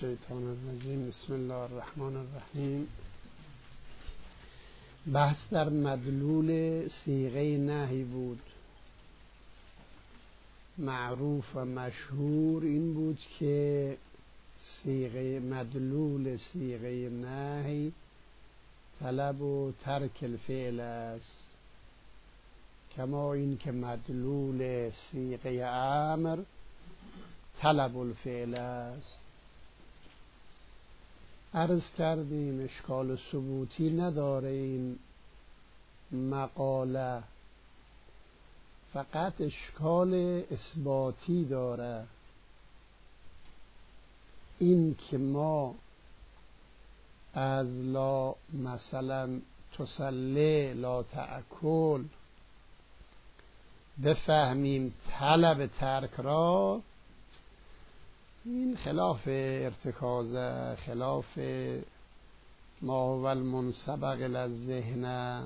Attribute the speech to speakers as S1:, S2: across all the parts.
S1: الشیطان الرجیم. بسم الله الرحمن الرحیم. بحث در مدلول صیغه نهی بود. معروف و مشهور این بود که مدلول صیغه نهی طلب و ترک الفعل است، کما این که مدلول صیغه امر طلب الفعل است. عرض کردیم اشکال ثبوتی نداره این مقاله، فقط اشکال اثباتی داره. این که ما از لا مثلا تسلی لا تأکل بفهمیم طلب ترک را، این خلاف ارتکازه، خلاف ما هو المنسبق للذهن.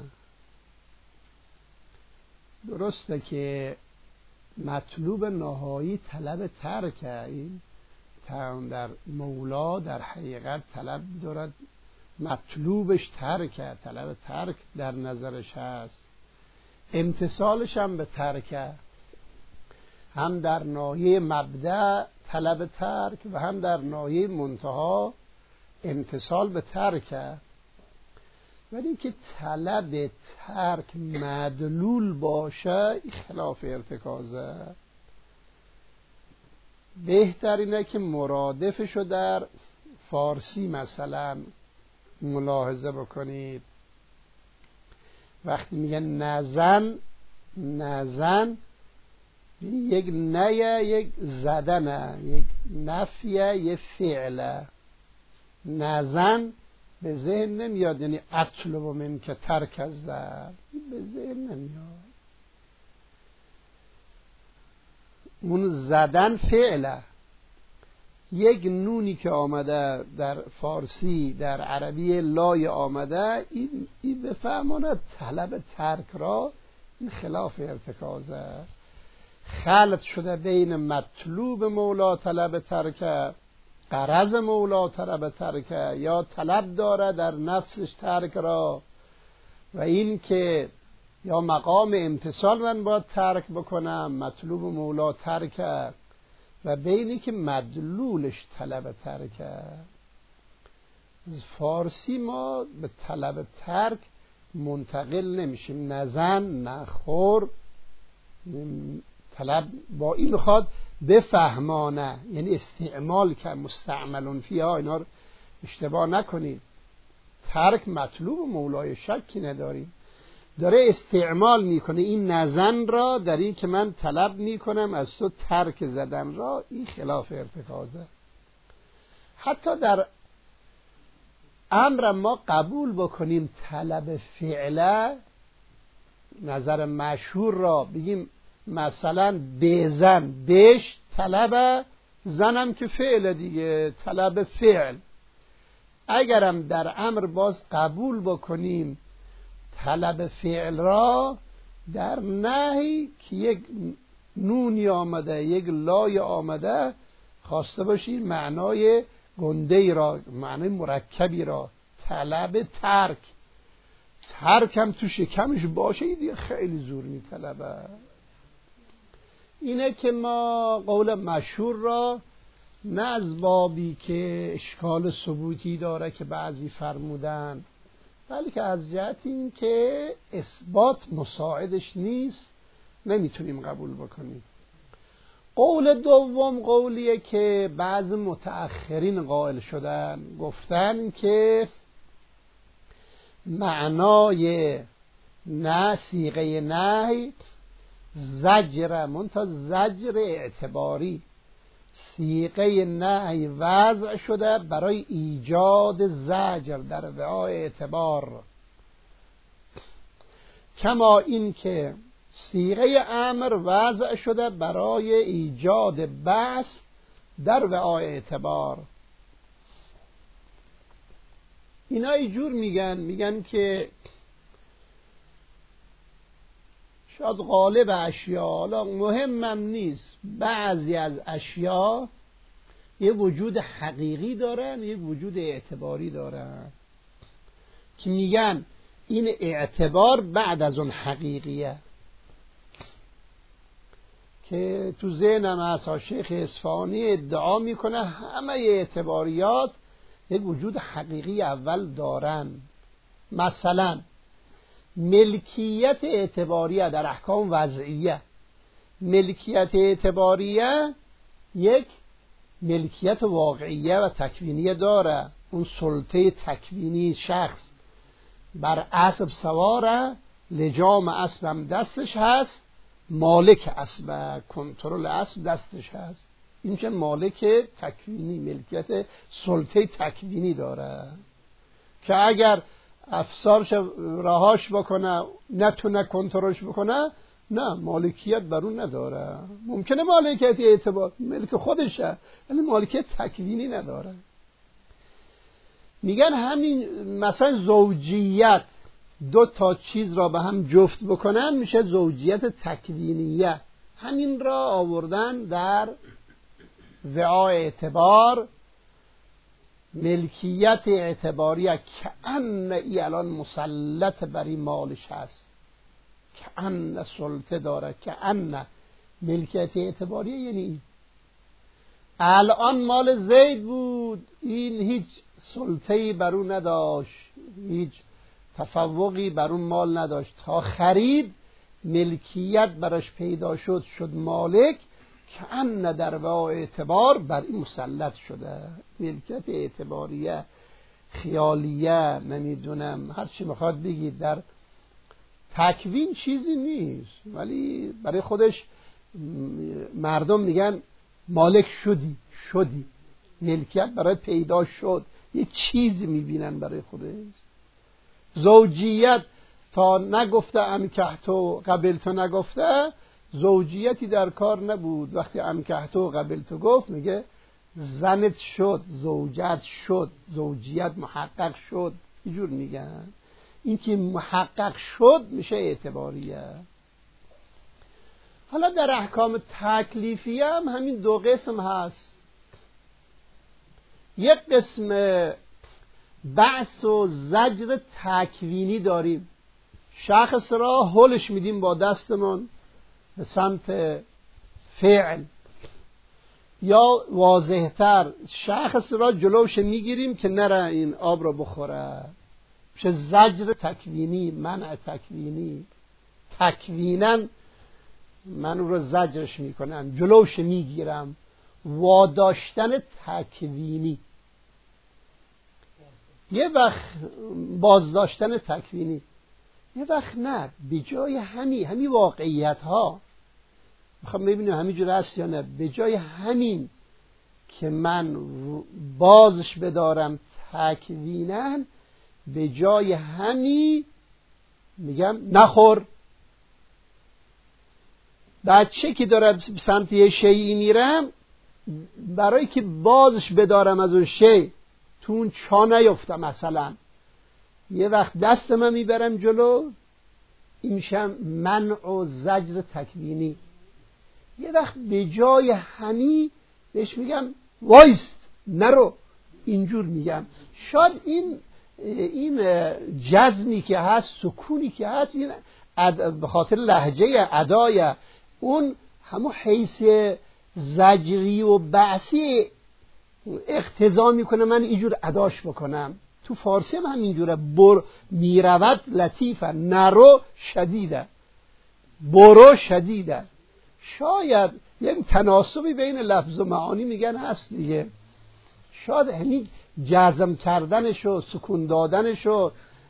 S1: درسته که مطلوب نهایی طلب ترکه، این در مولا در حقیقت طلب دارد، مطلوبش ترکه، طلب ترک در نظرش هست، امتثالش هم به ترکه، هم در ناحیه مبدأ طلب ترک و هم در ناحیه منتها امتثال به ترکه. ولی که طلب ترک مدلول باشه، این خلاف ارتکازه. بهترینه که مرادفشو در فارسی مثلا ملاحظه بکنید. وقتی میگن نزن یک نه، یک زدنه، یک نفیه، یک فعله. نزن به ذهن نمیاد یعنی اطلب من که ترک از در، به ذهن نمیاد. اون زدن فعله. یک نونی که آمده در فارسی در عربی لای آمده، این بفهماند طلب ترک را، این خلاف ارتکازه. خلط شده بین مطلوب مولا طلب ترک، غرض مولا طلب ترک، یا طلب داره در نفسش ترک را، و این که یا مقام امتثال من باید ترک بکنم، مطلوب مولا ترک، و بینی که مدلولش طلب ترک. از فارسی ما به طلب ترک منتقل نمیشیم. نزن، نخور، طلب با این میخواد بفهمانه، یعنی استعمال که مستعملون فیها، اینا رو اشتباه نکنید. ترک مطلوب مولای شکی نداریم، داره استعمال میکنه این نزن را در این که من طلب میکنم از تو ترک زدن را، این خلاف ارتکازه. حتی در امر ما قبول بکنیم طلب فعله، نظر مشهور را بگیم مثلا بزن، بش طلب، زنم که فعل دیگه، طلب فعل. اگرم در امر باز قبول بکنیم طلب فعل را، در نهی که یک نونی آمده، یک لای آمده، خواسته باشید معنای گنده را، معنای مرکبی را، طلب ترک. ترک هم تو شکمش باشه، این دیگه خیلی زور می طلبه. اینه که ما قول مشهور را نه از بابی که اشکال ثبوتی داره که بعضی فرمودن، بلکه از جهت این که اثبات مساعدش نیست، نمیتونیم قبول بکنیم. قول دوم قولیه که بعض متأخرین قائل شدن، گفتن که معنای نه صیغه نهی زجر، منتها زجر اعتباری. صیغه نهی وضع شده برای ایجاد زجر در رعای اعتبار، کما این که صیغه امر وضع شده برای ایجاد بحث در رعای اعتبار. اینا اینجور میگن که شاید غالب اشیا، حالا مهمم نیست، بعضی از اشیا یه وجود حقیقی دارن، یه وجود اعتباری دارن که میگن این اعتبار بعد از اون حقیقیه. که تو ذهنم هست شیخ اصفهانی ادعا میکنه همه اعتباریات یک وجود حقیقی اول دارن. مثلا ملکیت اعتباریه در احکام وضعیه، ملکیت اعتباریه یک ملکیت واقعیه و تکوینیه داره. اون سلطه تکوینی شخص بر اسب سواره، لجام اسب هم دستش هست، مالک اسب، کنترل اسب دستش هست. این که مالک تکوینی، ملکیت سلطه تکوینی داره که اگر افسارش رهاش بکنه نتونه کنترلش بکنه، نه مالکیت بر اون نداره. ممکنه مالکیت اعتبار ملک خودشه ولی مالکیت تکوینی نداره. میگن همین مثلا زوجیت، دو تا چیز را به هم جفت بکنن میشه زوجیت تکوینیه. همین را آوردن در وعاء اعتبار. ملکیت اعتباریه که ان ای الان مسلط بر این مالش هست، که ان سلطه داره، که ان ملکیت اعتباریه یعنی الان مال زید بود، این هیچ سلطه‌ای بر اون نداشت، هیچ تفوقی بر اون مال نداشت، تا خرید ملکیت براش پیدا شد، شد مالک، که ان در وعاء اعتبار بر این مسلط شده. ملکیت اعتباریه، خیالیه، نمیدونم هر چی میخواد بگید، در تکوین چیزی نیست ولی برای خودش مردم میگن مالک شدی، ملکیت برای پیدا شد، یه چیزی میبینن برای خودش. زوجیت تا نگفته انکحتو قبلتو نگفته، زوجیتی در کار نبود. وقتی انکحتو قبلتو گفت میگه زنت شد، زوجت شد، زوجیت محقق شد. اینجور میگن. این که محقق شد میشه اعتباریه. حالا در احکام تکلیفیه هم همین دو قسم هست. یک قسم بعث و زجر تکوینی داریم. شخص را هلش میدیم با دستمون به سمت فعل، یا واضحتر شخص را جلوش میگیریم که نره این آب را بخوره، میشه زجر تکوینی، منع تکوینی. تکویناً من او را زجرش میکنم، جلوش میگیرم. واداشتن تکوینی. یه وقت بازداشتن تکوینی، یه وقت نه، به جای همین واقعیت ها میخوام ببینم همینجور هست یا نه، به جای همین که من بازش بدارم تکویناً، به جای همین میگم نخور. بچه که داره سمت یه شیئی میرم، برای که بازش بدارم از اون شی تو اون چا نیفتم، مثلا یه وقت دست من میبرم جلو، این میشم منع و زجر تکوینی. یه وقت به جای همی بهش میگم وایست نرو، اینجور میگم. شاید این جزمی که هست، سکونی که هست، این به خاطر لهجه ادای اون همون حیث زجری و بعثی اقتضا میکنه من اینجور اداش بکنم. تو فارسی هم اینجوره، میرود لطیفه، نرو شدیده، برو شدیده. شاید یک تناسبی بین لفظ و معانی میگن هست دیگه. شاید همین جزم کردنش و سکون دادنش و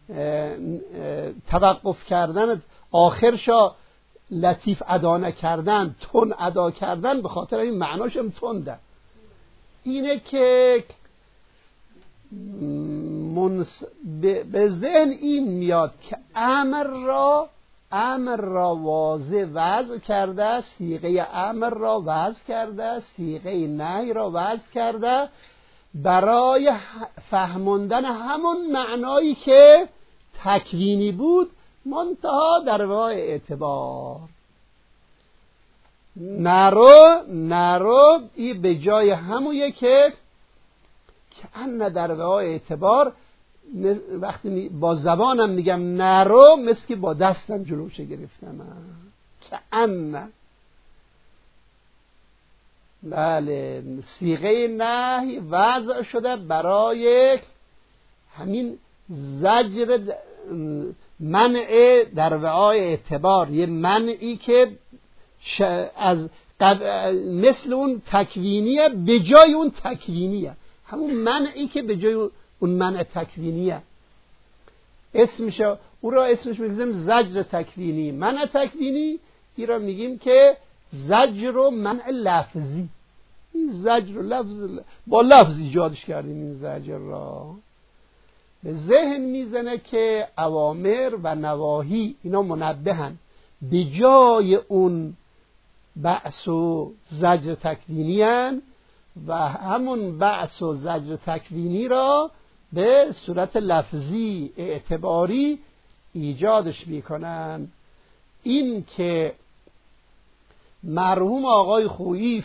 S1: توقف کردن آخرشا لطیف ادا نکردن، تون ادا کردن، به خاطر این معناش هم تنده. اینه که به ذهن این میاد که امر را واضح وضع کرده، صیغه امر را وضع کرده، صیغه نهی را وضع کرده برای فهموندن همون معنایی که تکوینی بود، منتها در وعاء اعتبار. نرو این به جای همونه که ان در وعای اعتبار وقتی با زبانم میگم نرو مثل که با دستم جلوشه گرفتم که ان. بله صیغه نهی وضع شده برای همین زجر منع در وعای اعتبار، یه منعی که از مثل اون تکوینیه به جای اون تکوینیه، همون منعی که به جای اون منع تکوینیه اسمشه، او را اسمش میگیم زجر تکوینی. منع تکوینی این را میگیم که زجر و منع لفظی. این زجر و لفظ با لفظ ایجادش کردیم. این زجر را به ذهن میزنه که اوامر و نواهی اینا منبهن، به جای اون بعث و زجر تکوینی هن و همون بعث و زجر تکوینی را به صورت لفظی اعتباری ایجادش میکنن. این که مرحوم آقای خویی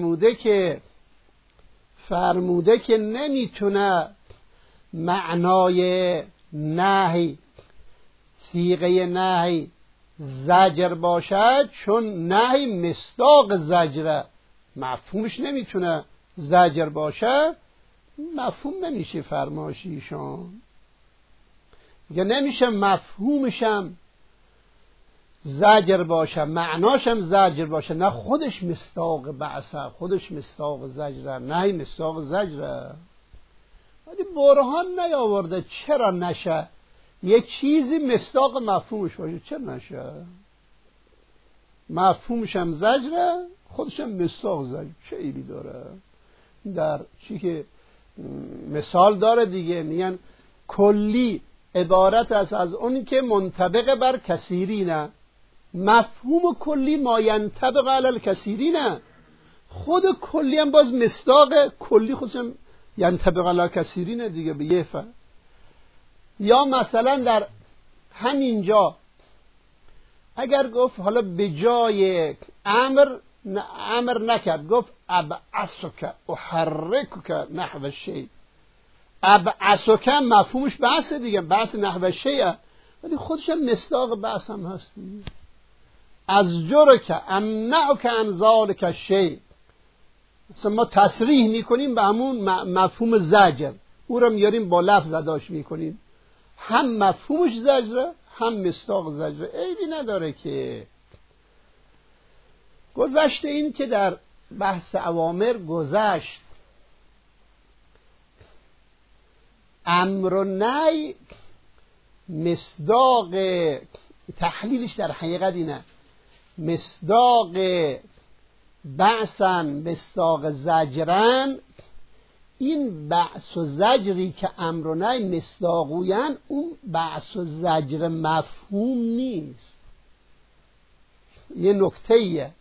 S1: فرموده که نمیتونه معنای نهی، صیغه نهی زجر باشد، چون نهی مصداق زجره، مفهومش نمیتونه زجر باشه، مفهوم نمیشه فرمایشیشون. یا نمیشه مفهومشم زجر باشه، معناشم زجر باشه، نه خودش مصداق بعثه، خودش مصداق زجره، نه مصداق زجره. ولی برهان نیاورده چرا نشه یه چیزی مصداق مفهومش باشه، چرا نشه؟ مفهومشم زجره، خودشم مصداق زجر، چه ایبی داره؟ در چی که مثال داره دیگه، میگن کلی عبارت است از اون که منطبق بر کثیرینه. مفهوم کلی ما ینطبق علی الکثیرینه، خود کلی هم باز مصداق کلی خودشم ینطبق علی کثیرینه دیگه به یه فعل. یا مثلا در همینجا اگر گفت حالا به جای امر نکرد، گفت ابعثک احرکک نحو الشیء، ابعثک مفهومش بحث دیگه، بحث نحو الشیء، ولی خودش هم مصداق بحث هم هست دیگه. از جرک امنعک عن ذلک الشیء، مثلا ما تصریح میکنیم به همون مفهوم زجر، او را میاریم با لفظ اداش میکنیم، هم مفهومش زجره هم مصداق زجره، عیبی نداره که. گذشته این که در بحث اوامر گذشت، امر و نهی مصداق تحلیلش در حقیقت اینه، مصداق بعثن مصداق زجرن. این بعث و زجری که امر و نهی مصداقوین، اون بعث و زجر مفهوم نیست. یه نکته‌ایه،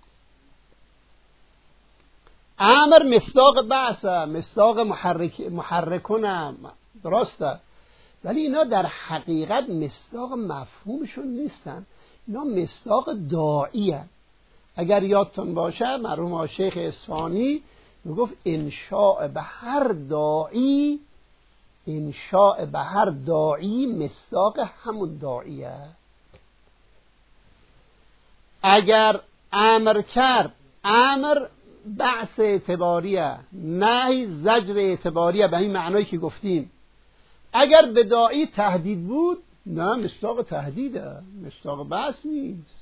S1: امر مصداق بعثه، مصداق محرکونه، درسته، ولی اینا در حقیقت مصداق مفهومشون نیستن، اینا مصداق داعیه. اگر یادتون باشه مرحوم شیخ اصفهانی میگفت انشاء به هر داعی، انشاء به هر داعی مصداق همون داعیه. اگر امر کرد، امر بعث اعتباریه، نهی زجر اعتباریه، به این معنایی که گفتیم. اگر به داعی تهدید بود، نه مصداق تهدیده، مصداق بعث نیست.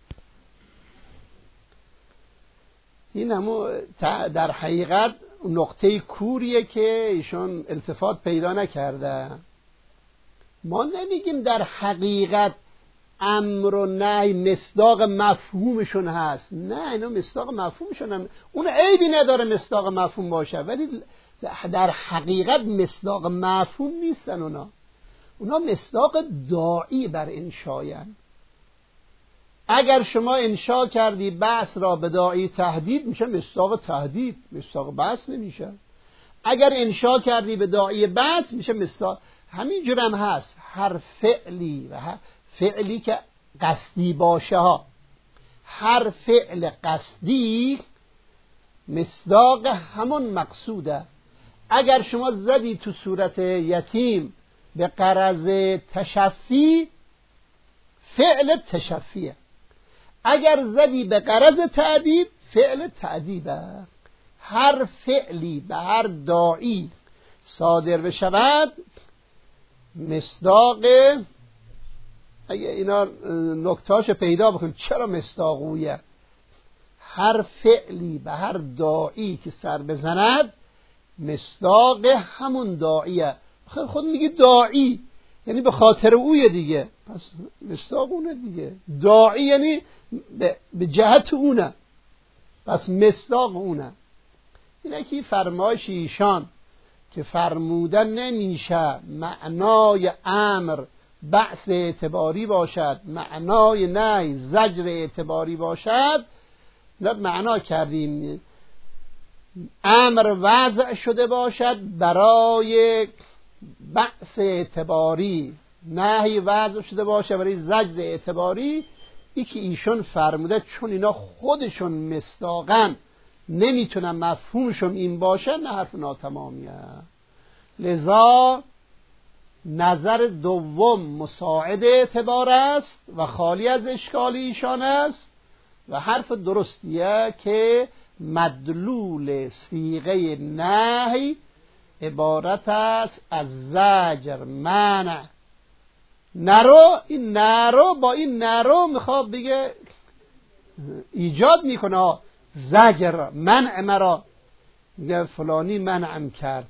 S1: این همون در حقیقت نقطه کوریه که ایشون التفات پیدا نکرده. ما نمیگیم در حقیقت امر و نهی مصداق مفهومشون هست، نه اینا مصداق مفهومشون هم، اون عیبی نداره مصداق مفهوم باشه، ولی در حقیقت مصداق مفهوم نیستن. اونا مصداق داعی بر انشاین. اگر شما انشا کردی بحث را به داعی تهدید، میشه مصداق تهدید، مصداق بحث نمیشه. اگر انشا کردی به داعی بحث، میشه مصداق. همین جور هم هست، هر فعلی و فعلی که قصدی باشه ها، هر فعل قصدی مصداق همون مقصوده. اگر شما زدی تو صورت یتیم به غرض تشفی، فعل تشفیه. اگر زدی به غرض تعدیب، فعل تعدیبه. هر فعلی به هر داعی صادر بشود مصداق، اگه اینا نکتاش پیدا بکن چرا مصداقویه، هر فعلی به هر داعی که سر بزند مصداق همون داعیه. خود میگی داعی یعنی به خاطر اویه دیگه، پس مصداق اونه دیگه. داعی یعنی به جهت اونه، پس مصداق اونه. اینه که فرمایش ایشان که فرمودن نمیشه معنای امر بحث اعتباری باشد، معنای نهی زجر اعتباری باشد. معنا کردیم امر وضع شده باشد برای بحث اعتباری، نهی وضع شده باشه برای زجر اعتباری. ای که ایشون فرموده چون اینا خودشون مصداقن نمیتونن مفهومشون این باشه، نه حرف ناتمامیه. لذا نظر دوم مساعد اعتبار است و خالی از اشکال ایشان است و حرف درستیه که مدلول صیغه نهی عبارت است از زجر، منع. نرو، این نرو با این نرو میخواد بگه ایجاد میکنه زجر، منع مرا. میگه فلانی منعم کرد،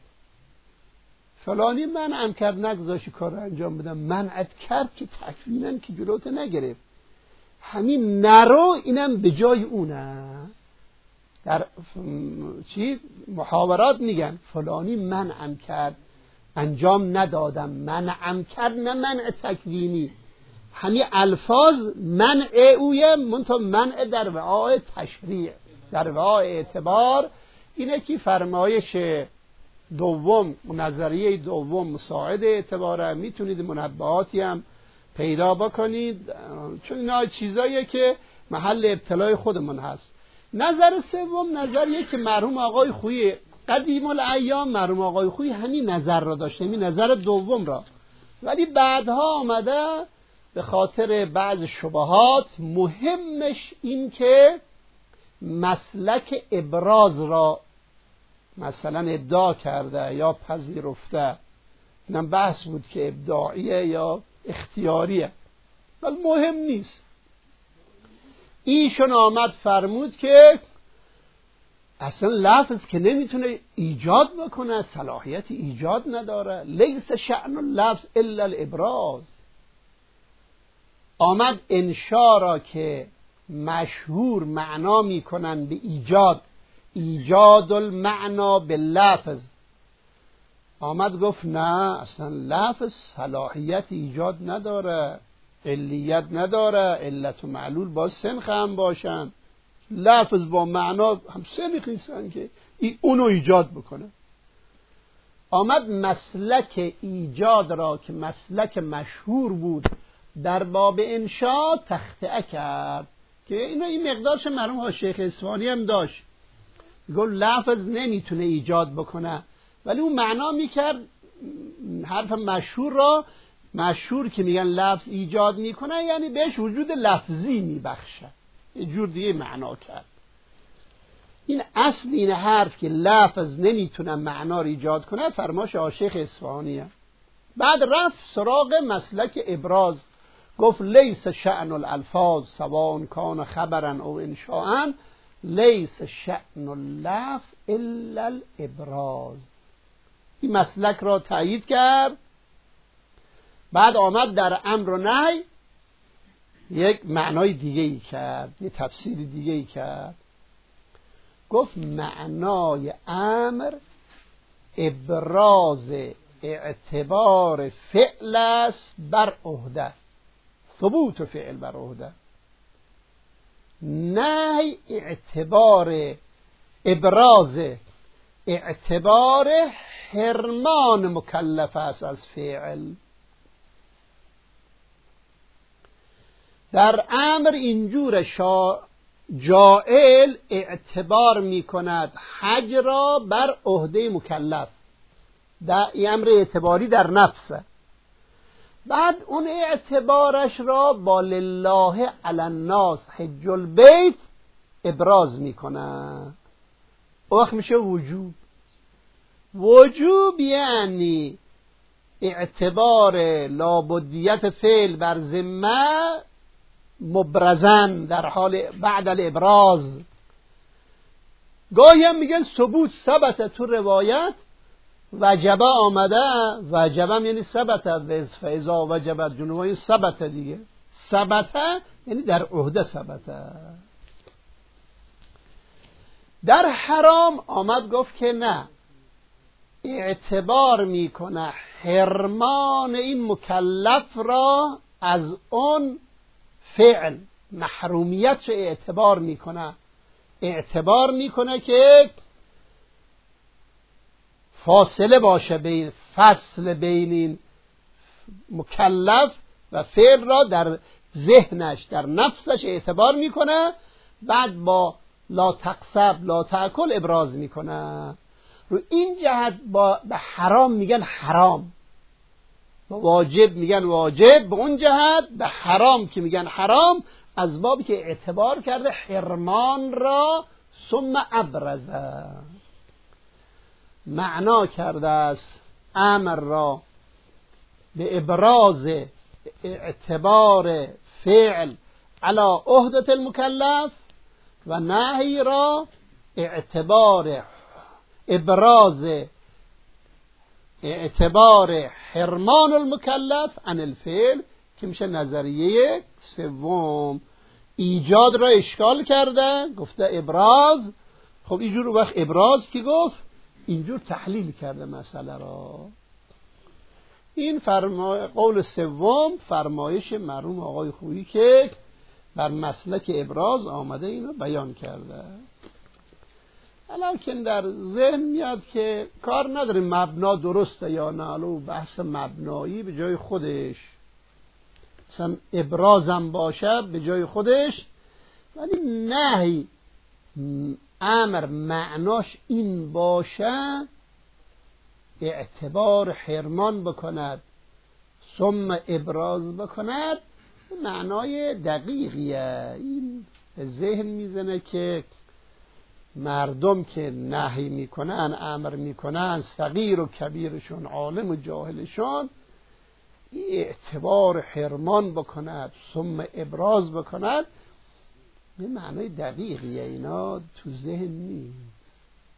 S1: فلانی منعم کرد، نگذاشی کار رو انجام بدم، منعت کرد که تکوینن که جلوت نگرفت. همین نرو اینم به جای اونه. در محاورات میگن فلانی منعم کرد، انجام ندادم، منعم کرد، نه منع تکوینی. همین الفاظ منع اویه، منتها منع در وعای تشریع، در وعای اعتبار. اینه که فرمایش دوم، نظریه دوم مساعد اعتباره. میتونید منبهاتی هم پیدا بکنید، چون اینا چیزاییه که محل ابتلای خودمون هست. نظر سوم نظریه که مرحوم آقای خویی قدیم الایام، مرحوم آقای خویی همین نظر را داشته، همین نظر دوم را، ولی بعدها آمده به خاطر بعض شبهات، مهمش این که مسلک ابراز را مثلا ابداع کرده یا پذیرفته. اینم بحث بود که ابداعیه یا اختیاریه، ولی مهم نیست. ایشون آمد فرمود که اصلا لفظ که نمیتونه ایجاد بکنه، صلاحیت ایجاد نداره. لیس شأن اللفظ الا الابراز. آمد انشا را که مشهور معنا میکنن به ایجاد، ایجاد المعنا به لفظ، آمد گفت نه اصلا لفظ صلاحیت ایجاد نداره، علیت نداره، علت و معلول با سنخ هم باشن، لفظ با معنا هم سنخ نیستن که اونو ایجاد بکنه. آمد مسلک ایجاد را که مسلک مشهور بود در باب انشاء تخطئه کرد، که اینو این مقدارش مرحوم ها شیخ اصفهانی هم داشت. گفت لفظ نمیتونه ایجاد بکنه، ولی اون معنا میکرد حرف مشهور را، مشهور که میگن لفظ ایجاد میکنه یعنی بهش وجود لفظی میبخشه، یه جور دیگه معنا کرد. این اصل این حرف که لفظ نمیتونه معنا رو ایجاد کنه فرماش شیخ اصفهانیه. بعد رفت سراغ مسلک ابراز، گفت لیس شأن الالفاظ سواء کان خبرا او انشاء، لیس شأن اللفظ الا الابراز. این مسلک را تایید کرد. بعد آمد در امر و نهی یک معنای دیگه ای کرد، یک تفسیر دیگه ای کرد. گفت معنای امر ابراز اعتبار فعل است بر عهده، ثبوت فعل بر عهده. نهی اعتبار، ابراز اعتبار حرمان مکلف است از فعل. در امر اینجور جائل اعتبار می کند حج را بر عهده مکلف، این امر اعتباری در نفسه. بعد اون اعتبارش را با لله علی الناس حج البیت ابراز می کند. وقت میشه وجوب. وجوب یعنی اعتبار لابدیت فعل بر ذمه مبرزن در حال بعد الابراز. گاهی هم میگن ثبوت، ثبت تو روایت وجبه آمده، وجبه یعنی ثبت، فاذا وجبت جنوبای ثبت دیگه، ثبت یعنی در عهده ثبت. در حرام آمد گفت که نه، اعتبار میکنه حرمان این مکلف را از اون فعل، محرومیت رو اعتبار میکنه که فاصله باشه بین فصل بین این مکلف و فعل را در ذهنش، در نفسش اعتبار میکنه. بعد با لا تقصب لا تأکل ابراز میکنه. رو این جهت به حرام میگن حرام، با واجب میگن واجب. به اون جهت به حرام که میگن حرام، از بابی که اعتبار کرده حرمان را ثم ابرزه، معنا کرده است امر را به ابراز اعتبار فعل علی عهدة المکلف و نهی را ابراز اعتبار حرمان المکلف عن الفعل که میشه نظریه سوم. ایجاد را اشکال کرده، گفته ابراز. خب اینجور وقت ابراز که گفت اینجور تحلیل کرده مسئله را. این قول سوم فرمایش مرحوم آقای خویی که بر مسلک ابراز آمده اینو بیان کرده. الان در ذهن میاد که کار نداریم مبنا درسته یا نه، الو بحث مبنایی به جای خودش، مثلا ابرازم باشه به جای خودش، ولی نهی امر معناش این باشه اعتبار حرمان بکند ثم ابراز بکند، معنای دقیقیه. این به ذهن میزنه که مردم که نهی میکنن، امر میکنن، صغیر و کبیرشون، عالم و جاهلشون، اعتبار حرمان بکند ثم ابراز بکند، به معنای دقیقیه. اینا تو ذهن نیست.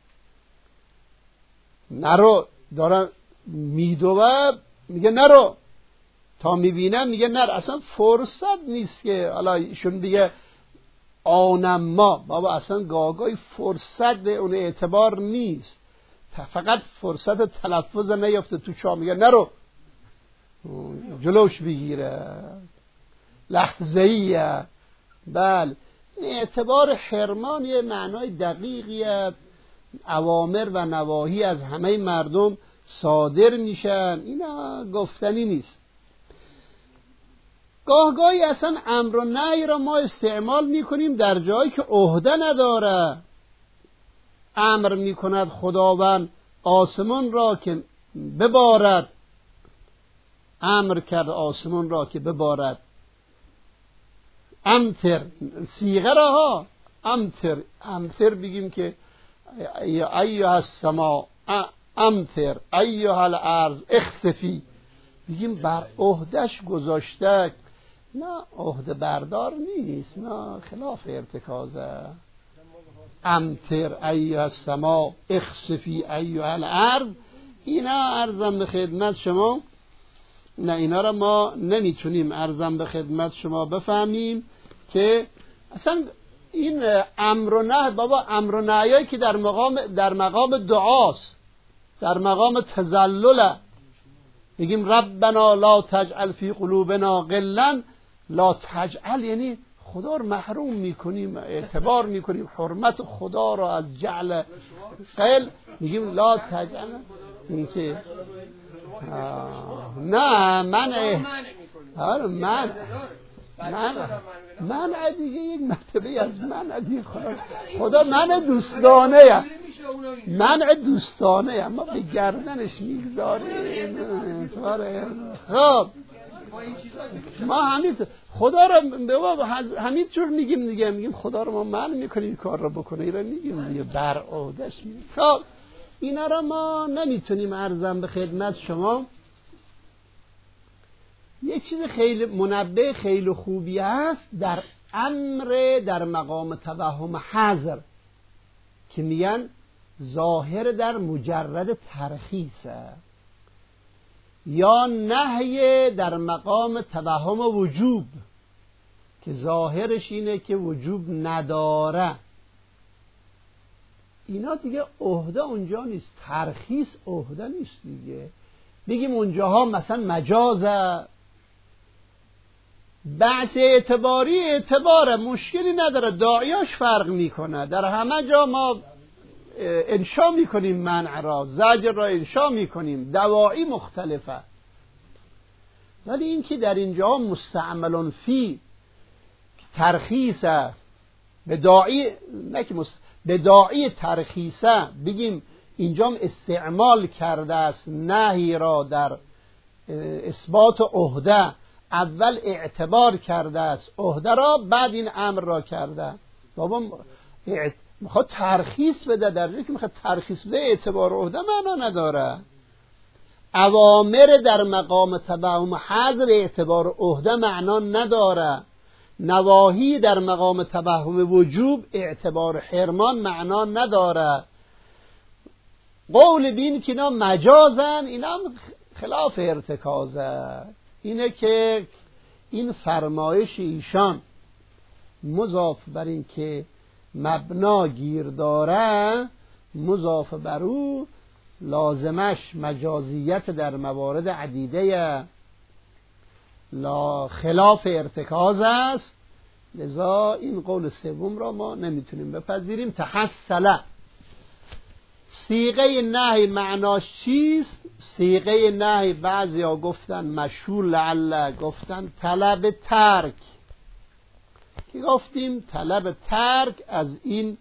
S1: نرو دارن میدوه میگه نرو، تا میبینن میگه نرو. اصلا فرصت نیست که حالا ایشون بگه آنما، بابا اصلا گاگای فرصت اون اعتبار نیست، فقط فرصت تلفظ نیافته تو چا میگه نرو، جلوش بگیره، لحظه‌ایه. بله، اعتبار حرمان یه معنای دقیقیه. اوامر و نواهی از همه مردم صادر میشن، اینا گفتنی نیست. گاهی اصلا امر و نهی را ما استعمال میکنیم در جایی که عهده نداره. امر میکند خداوند آسمان را که ببارد، امر کرد آسمان را که ببارد. امطر، صیغه را ها، امطر بگیم که ایها السما امطر، ایها الارض اخسفی، بگیم بر عهدش گذاشته. نه، عهده بردار نیست، نه، خلاف ارتکازه. امطر ایها السما اخسفی ایها الارض، اینا عرضم به خدمت شما، نه اینا را ما نمیتونیم عرضم به خدمت شما بفهمیم که اصلا این امر و نهی، بابا امر و نهیایی که در مقام دعاست، در مقام تذلل، میگیم ربنا لا تجعل فی قلوبنا غلا، لا تجعل یعنی خدا رو محروم میکنیم، اعتبار میکنیم حرمت خدا رو از جعل قل، میگیم لا تجعل. این که نه من من دیگه یک مرتبه از من دیگه خدا من دوستانه منع دوستانه اما به گردنش میگذاریم. خب ما خدا رو همین جور میگیم خدا رو ما منع میکنیم این کار رو بکنه، این رو میگیم دیگه بر عهده‌اش میگیم. خب اینا رو ما نمیتونیم عرضم به خدمت شما. یک چیز خیلی منبه خیلی خوبی هست در امر در مقام توهم حذر که میگن ظاهر در مجرد ترخیصه، یا نهی در مقام توهم وجوب که ظاهرش اینه که وجوب نداره. اینا دیگه عهده اونجا نیست، ترخیص عهده نیست دیگه. بگیم اونجاها مثلا مجازه، بحث اعتباری اعتباره، مشکلی نداره، داعیاش فرق میکنه. در همه جا ما انشا میکنیم منع را، زجر را انشا میکنیم، دواعی مختلفه. ولی این که در اینجا مستعملون فی ترخیصه به داعی به داعی ترخیصه بگیم اینجا استعمال کرده است نهی را در اثبات عهده. اول اعتبار کرده است عهده را، بعد این امر را کرده. بابا میخواد ترخیص بده، در جایی که میخواد ترخیص بده اعتبار عهده معنا نداره. اوامر در مقام توهم حذر اعتبار عهده معنا نداره. نواهی در مقام توهم وجوب اعتبار حرمان معنا نداره. قول بین که اینا مجازن، اینا خلاف ارتکازه. اینه که این فرمایش ایشان مضاف بر این که مبنا گیر داره، مضاف بر او لازمش مجازیت در موارد عدیده لا خلاف ارتکاز است. لذا این قول سوم را ما نمیتونیم بپذیریم. تحصل صیغه نهی معناش چیست؟ صیغه نهی بعضیا گفتن مشهور، لعل گفتن طلب ترک، که گفتیم طلب ترک از این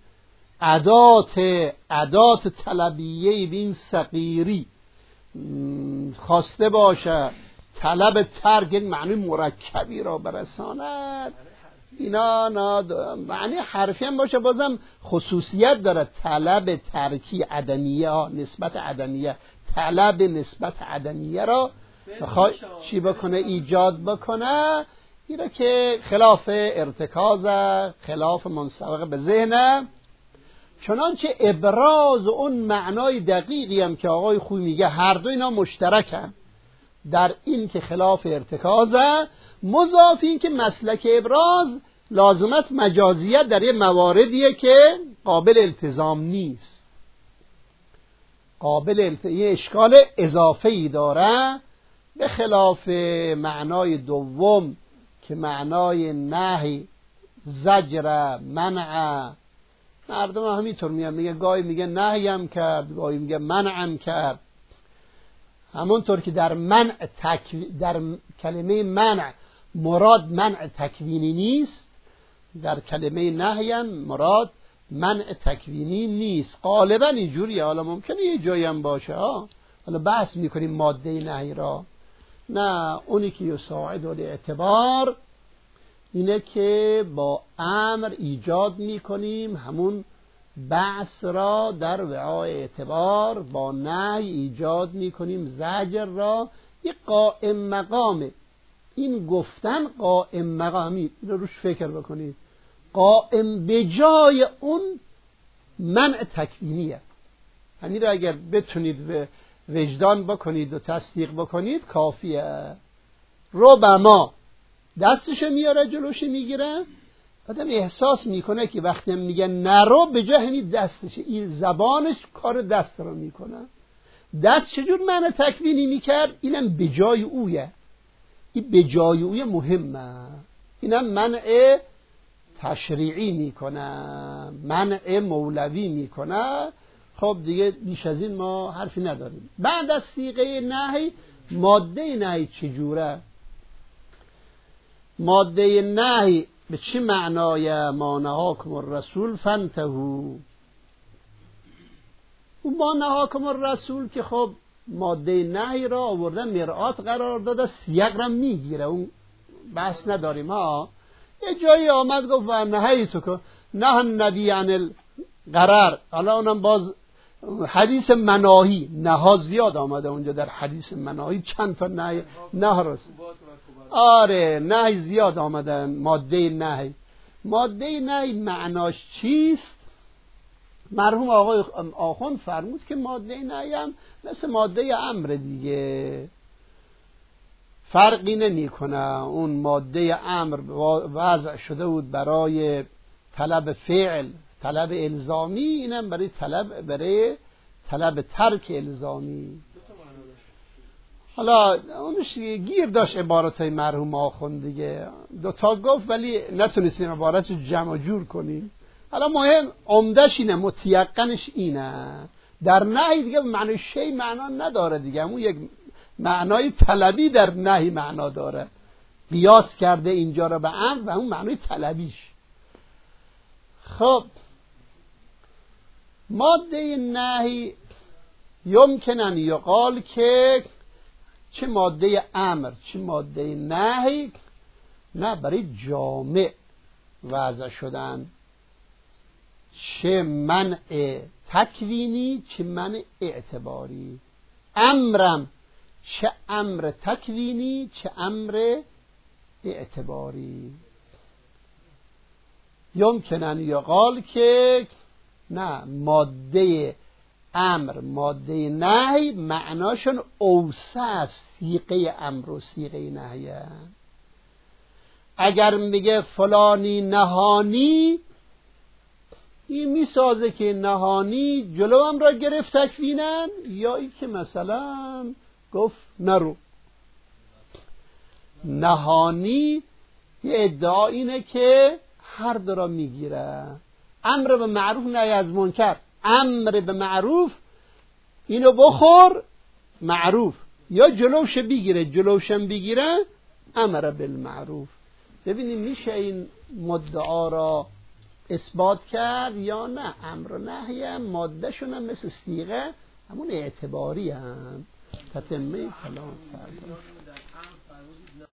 S1: ادات طلبیه بین صغیری خواسته باشه طلب ترک یک معنی مرکبی را برساند. اینا معنی حرفی هم باشه بازم خصوصیت داره. طلب ترکی عدمیه نسبت عدمیه، طلب نسبت عدمیه را بخواد چی بکنه؟ ایجاد بکنه. اینا که خلاف ارتکاز، خلاف منسبق به ذهنه. چنانچه ابراز اون معنای دقیقی هم که آقای خوی میگه هر دو اینا مشترکن در این که خلاف ارتکازه، مضاف این که مسلک ابراز لازم است مجازیت در یه مواردیه که قابل التزام نیست، یه اشکال اضافه‌ای داره، به خلاف معنای دوم که معنای نهی، زجر، منع. مردم همینطور میگه گاهی میگه نهیم کرد، گاهی میگه منعم کرد. همونطور که در در کلمه منع مراد منع تکوینی نیست، در کلمه نهیم مراد منع تکوینی نیست. غالبا اینجوریه، حالا ممکنه یه جایی هم باشه حالا بحث میکنیم ماده نهی را. نه، اونی که یساعد الاعتبار اینه که با امر ایجاد میکنیم همون بحث را در وعای اعتبار، با نهی ایجاد میکنیم زجر را. یه قائم مقامه این گفتن، قائم مقامی رو روش فکر بکنید. قائم به جای اون منع تکوینیه. همین رو اگر بتونید وجدان بکنید و تصدیق بکنید کافیه. ربما دستشو میاره جلوش میگیره، آدم احساس میکنه که وقتی میگه نرو به جای همین دستش، این زبانش کار دست رو میکنه. دست چجور معنی تکوینی میکرد؟ اینم به جای اویه. این به جای اویه مهمه. اینم منع تشریعی میکنه، منع مولوی میکنه. خب دیگه بیش از این ما حرفی نداریم. بعد از صیغه نهی، ماده نهی چجوره؟ ماده نهی به چه معنای ما نهاکم الرسول فانتهوا؟ اون ما نهاکم الرسول که خب ماده نهی را آورده مرآت قرار داده، سیاق را میگیره، اون بحث نداریم ها. یه جایی آمد گفت و نهی تو که نه النبی عن القرار، حالا اونم باز حدیث مناهی، نها زیاد آمده اونجا در حدیث مناهی، چند تا نهی رسید. آره نهی زیاد آمده. ماده نهی معناش چیست؟ مرحوم آقای آخوند فرمود که ماده نهی هم مثل ماده امر دیگه، فرقی نمی کنه. اون ماده امر وضع شده بود برای طلب فعل، طلب الزامی، اینم برای طلب ترک الزامی. حالا اونش گیر داشت عبارتای مرحوم آخوند دیگه، دوتا گفت ولی نتونستیم عبارت رو جمع جور کنیم. حالا مهم عمدش اینه، متیقنش اینه. در نهی دیگه معنی شی معنا نداره دیگه، اون یک معنای طلبی در نهی معنا داره، قیاس کرده اینجا رو به امر و اون معنای طلبیش. خب ماده نهی یمکن ان یقال که چه ماده امر چه ماده نهی نه برای جامع وضع شدن، چه منع تکوینی چه منع اعتباری. امرم چه امر تکوینی چه امر اعتباری. یمکن ان یقال که نه ماده امر ماده نهی معناشون اوسع است، صیغه امر و صیغه نهی. اگر میگه فلانی نهانی، این میسازه که نهانی جلو هم را گرفت تکوینن، یا این که مثلا گفت نرو. نهانی یه ادعا اینه که هر دو را میگیره، امر به معروف نهی از منکر. امر به معروف اینو بخور معروف، یا جلوش بگیره، جلوشم بگیره امر بالمعروف. ببینیم میشه این مدعا را اثبات کرد یا نه؟ امر و نهی هم ماده شون هم مثل صیغه همون اعتباری هم. تتمه کلام فرد